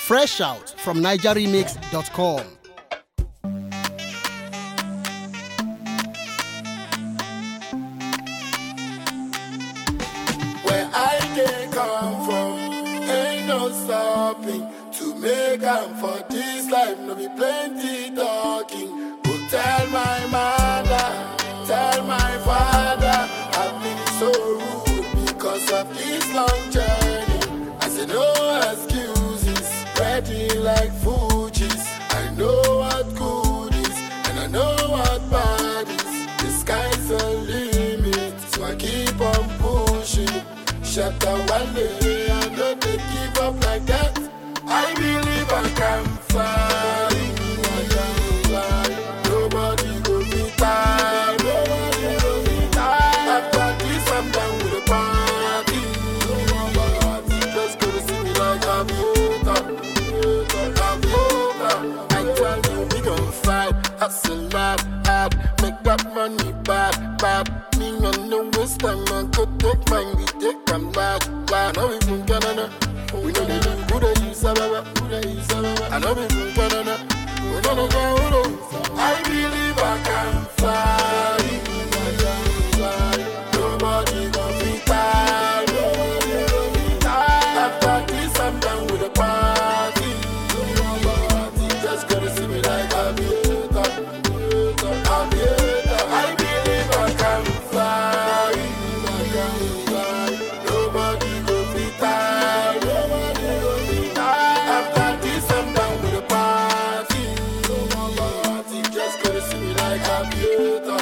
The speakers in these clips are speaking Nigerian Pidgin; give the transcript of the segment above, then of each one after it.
Fresh out from NigerRemix.com. Where I can come from, ain't no stopping. To make am for this life, no be plenty talking. Go tell my mother, tell my father, I've been so rude because of this long journey. I say no excuses, ready like Fuji's. I know what good is, and I know what bad is. The sky's the limit, so I keep on pushing. Shut the one day, I know they give up like that. I believe I can fly, I can fly. Nobody go be tired, nobody go be tired. After this I'm done with the party. Just gonna see me like a beauty. I tell you we gon' fight, hustle hard, make that money bad. Me on no waste time, man, go take mine, we take them back. Now we from Canada, we know they do who they use, I know we from Canada, we know they go who they use. I believe I can fly, nobody gon' be tired, After this I'm done with the party, just gonna see me like a beauty. I believe I can fly, nobody gon' be tired, After this I'm done with the party, just gonna see me like a beauty.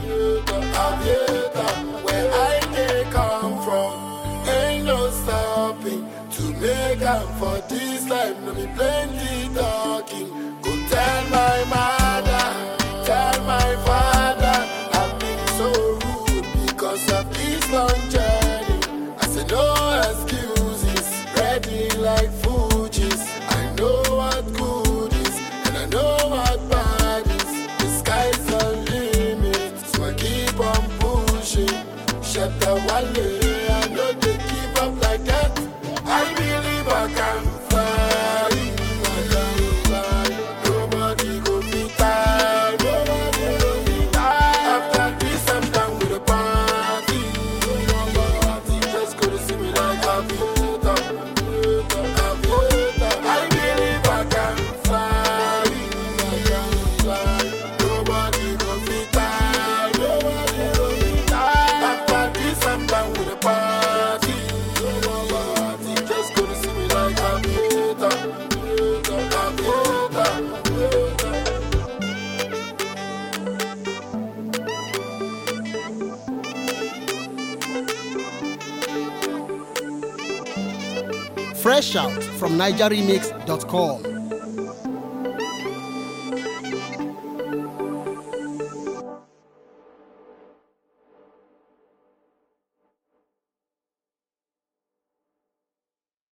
Where I can come from, ain't no stopping. To make up for this life, no be plenty talking. Go tell my mother, tell my father, I've been so rude because of this long journey. I said no excuses, ready like Fuji's. I know what good is, and I know what bad is. The sky's the limit, so I keep on pushing. Shut the one day, I know they give up like that. I believe I can fly, nobody go be tired, After this I'm done with the party, just gonna see me like a beauty. I believe I can fly, nobody go be tired, After this I'm done with the party, just gonna see me like a beauty. Fresh out from NigerRemix.com.